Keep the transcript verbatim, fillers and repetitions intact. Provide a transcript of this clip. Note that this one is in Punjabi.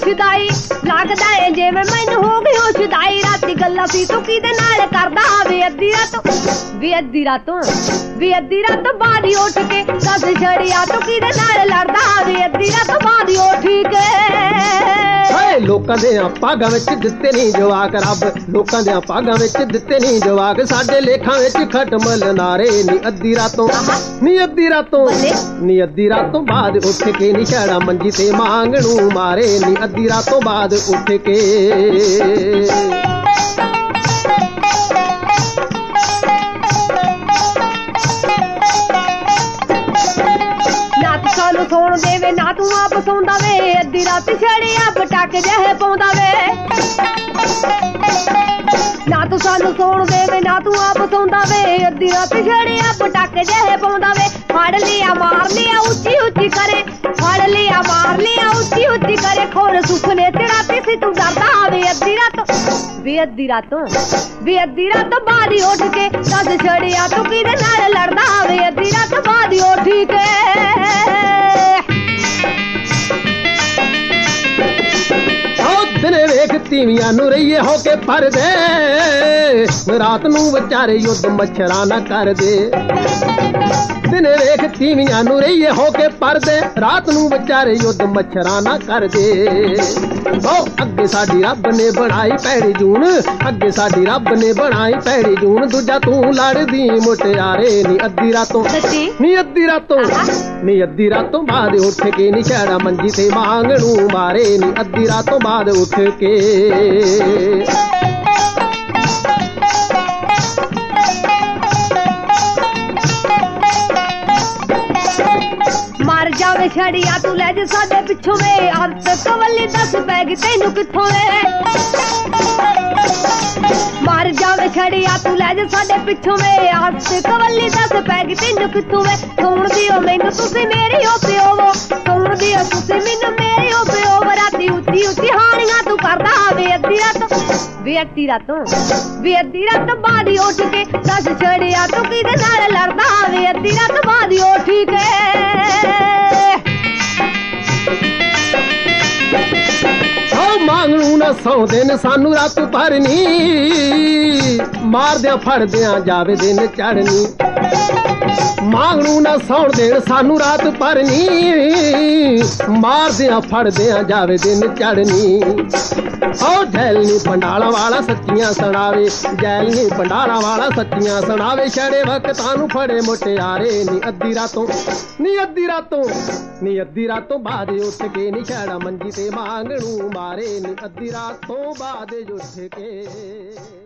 ਸ਼ਦਾਈ ਲੱਗਦਾ ਏ ਜਿਵੇਂ ਮੈਨੂੰ ਹੋ ਗਈ ਹੋ ਸ਼ਦਾਈ ਰਾਤੀ ਗੱਲਾਂ ਸੀ ਤੂੰ ਕਿਹਦੇ ਨਾਲ ਕਰਦਾ ਵੇ ਅੱਧੀ ਰਾਤੋਂ ਵੇ ਅੱਧੀ ਰਾਤੋਂ ਵੇ ਅੱਧੀ ਰਾਤੋਂ ਬਾਅਦ ਹੀ ਉੱਠ ਕੇ ਦੱਸ ਛੜਿਆ ਤੂੰ ਕਿਹਦੇ ਨਾਲ ਲੜਦਾ ਵੇ ਅੱਧੀ ਰਾਤੋਂ ਬਾਅਦ ਹੀ ਉੱਠ ਕੇ ਹਾਏ ਲੋਕਾਂ ਦੇ ਭਾਗਾਂ ਵਿੱਚ ਦਿੱਤੇ ਨਹੀਂ ਜਵਾਕ ਰੱਬ ਲੋਕਾਂ ਦੇ ਭਾਗਾਂ ਵਿੱਚ ਦਿੱਤੇ ਨਹੀਂ ਜਵਾਕ ਸਾਡੇ ਲੇਖਾਂ ਵਿੱਚ ਖਟਮਲ ਨਾਰੇ ਨੀ ਅੱਧੀ ਰਾਤੋਂ ਨੀ ਅੱਧੀ ਰਾਤੋਂ ਨੀ ਅੱਧੀ ਰਾਤੋਂ ਬਾਅਦ ਉੱਠ ਕੇ ਨੀ ਛੜਾ ਮੰਜੀ ਤੇ ਮੰਗ ਨੂੰ ਮਾਰੇ ਨੀ ਅੱਧੀ ਰਾਤੋਂ ਬਾਅਦ ਉੱਠ ਕੇ ਸੌਣ ਦੇਵੇ ਨਾ ਤੂੰ ਆਪ ਸੌਂਦਾ ਵੇ ਅੱਧੀ ਰਾਤ ਛੜਿਆ ਪਟਾਕ ਜਿਹੇ ਪਾਉਂਦਾ ਵੇ ਨਾ ਤੂੰ ਸਾਨੂੰ ਸੌਣ ਦੇਵੇ ਨਾ ਤੂੰ ਆਪ ਸੌਂਦਾ ਵੇ ਅੱਧੀ ਰਾਤ ਛੜਿਆ ਪਟਾਕ ਜਿਹੇ ਪਾਉਂਦਾ ਵੇ ਫੜ ਲਿਆ ਮਾਰ ਲਿਆ ਉੱਚੀ ਉੱਚੀ ਕਰੇ ਫੜ ਲਿਆ ਮਾਰ ਲਿਆ ਉੱਚੀ ਉੱਚੀ ਕਰੇ ਖੋਰ ਸੁਪਨੇ ਤੇ ਰਾਤੀ ਸੀ ਤੂੰ ਡਰਦਾ ਵੇ ਅੱਧੀ ਰਾਤ ਵੇ ਅੱਧੀ ਰਾਤੋਂ ਵੇ ਅੱਧੀ ਰਾਤੋਂ ਬਾਅਦ ਹੀ ਉੱਠ ਕੇ ਦੱਸ ਛੜਿਆ ਤੂੰ ਕਿਹਦੇ ਨਾਲ ਲੜਦਾ ਵੇ ਅੱਧੀ ਰਾਤ ਬਾਅਦ ਹੀ ਉੱਠ ਕੇ ਦਿਨੇ ਵੇਖ ਤੀਵੀਆਂ ਨੂੰ ਰਹੀਏ ਹੋ ਕੇ ਪਰਦੇ ਰਾਤ ਨੂੰ ਵਿਚਾਰੇ ਯੁੱਧ ਮੱਛਰਾਂ ਨਾ ਕਰਦੇ ਦਿਨੇ ਵੇਖ ਤੀਵੀਆਂ ਨੂੰ ਰਹੀਏ ਹੋ ਕੇ ਪਰਦੇ ਰਾਤ ਨੂੰ ਵਿਚਾਰੇ ਯੁੱਧ ਮੱਛਰਾਂ ਨਾ ਕਰਦੇ ਉਹ ਅੱਗੇ ਸਾਡੀ ਰੱਬ ਨੇ ਬਣਾਈ ਪੈੜੀ ਜੂਨ ਅੱਗੇ ਸਾਡੀ ਰੱਬ ਨੇ ਬਣਾਈ ਪੈੜੀ ਜੂਨ ਦੂਜਾ ਤੂੰ ਲੜਦੀ ਮੁਟਿਆਰੇ ਨੀ ਅੱਧੀ ਰਾਤੋਂ ਨੀ ਅੱਧੀ ਰਾਤੋਂ ਨੀ ਅੱਧੀ ਰਾਤੋਂ ਬਾਅਦ ਉੱਠ ਕੇ ਨੀ ਛੜਾ ਮੰਜੀ ਤੇ ਮੰਗ ਨੂੰ ਮਾਰੇ ਨੀ ਅੱਧੀ ਰਾਤੋਂ ਬਾਅਦ ਉੱਠ ਕੇ ਮਰ ਜਾਵੇ ਛੜਿਆ ਤੂੰ ਲੈ ਜਾ ਸਾਡੇ ਪਿੱਛੋਂ ਵੇ ਅੰਤ ਕਵਲੀ ਦੱਸ ਪੈ ਗਈ ਤੈਨੂੰ ਕਿੱਥੋਂ ਵੇ ਮਰ ਜਾਵੇ ਛੜਿਆ ਤੂੰ ਲੈ ਜਾ ਸਾਡੇ ਪਿੱਛੋਂ ਵੇ ਅੰਤ ਕਵਲੀ ਦੱਸ ਪੈ ਗਈ ਤੈਨੂੰ ਕਿੱਥੋਂ ਵੇ ਸੁਣਦੀ ਹੋ ਮੈਨੂੰ ਤੁਸੀਂ ਮੇਰੀ ਹੋ ਪਿਓ ਵੋ ਸੁਣਦੀ ਹੋ ਤੁਸੀਂ ਮੈਨੂੰ ਮੇਰੀ ਹੋ ਪਿਓ ਰਾਤੀ ਉੱਚੀ ਉੱਚੀ ਹਾਣੀਆਂ ਤੂੰ ਕਰਦਾ ਵੇ ਅੱਧੀ ਰਾਤ ਵੇ ਅੱਧੀ ਰਾਤੋਂ ਵੇ ਅੱਧੀ ਰਾਤ ਬਾਅਦ ਹੀ ਉੱਠ ਕੇ ਦੱਸ ਛੜਿਆ ਤੂੰ ਕਿਹਦੇ ਨਾਲ ਲੜਦਾ ਵੇ ਅੱਧੀ ਰਾਤ ਬਾਅਦ ਹੀ ਉੱਠ ਕੇ ਮੰਗਣੂ ਨਾ ਸੌਂਦੇ ਨੇ ਸਾਨੂੰ ਰਾਤ ਭਰਨੀ ਮਾਰਦਿਆਂ ਫੜਦਿਆਂ ਜਾਵੇ ਦਿਨ ਚੜਨੀ ਮੰਗਣੂ ਨਾ ਸੌਣ ਦੇਣ ਸਾਨੂੰ ਰਾਤ ਭਰਨੀ ਮਾਰਦਿਆਂ ਫੜਦਿਆਂ ਜਾਵੇ ਦਿਨ ਚੜਨੀ ਉਹ ਜੈਲਨੀ ਪੰਡਾਲਾਂ ਵਾਲਾ ਸੱਚੀਆਂ ਸੁਣਾਵੇ ਜੈਲਨੀ ਪੰਡਾਲਾਂ ਵਾਲਾ ਸੱਚੀਆਂ ਸੁਣਾਵੇ ਛੜੇ ਵਕਤਾਂ ਨੂੰ ਫੜੇ ਮੁਟਿਆਰੇ ਨੀ ਅੱਧੀ ਰਾਤੋਂ ਨੀ ਅੱਧੀ ਰਾਤੋਂ ਨੀ ਅੱਧੀ ਰਾਤੋਂ ਬਾਅਦ ਉੱਠ ਕੇ ਨੀ ਛੜਾ ਮੰਜੀ ਤੇ ਮੰਗ ਨੂੰ ਮਾਰੇ ਨੀ ਅੱਧੀ ਰਾਤੋਂ ਬਾਅਦ ਉੱਠ ਕੇ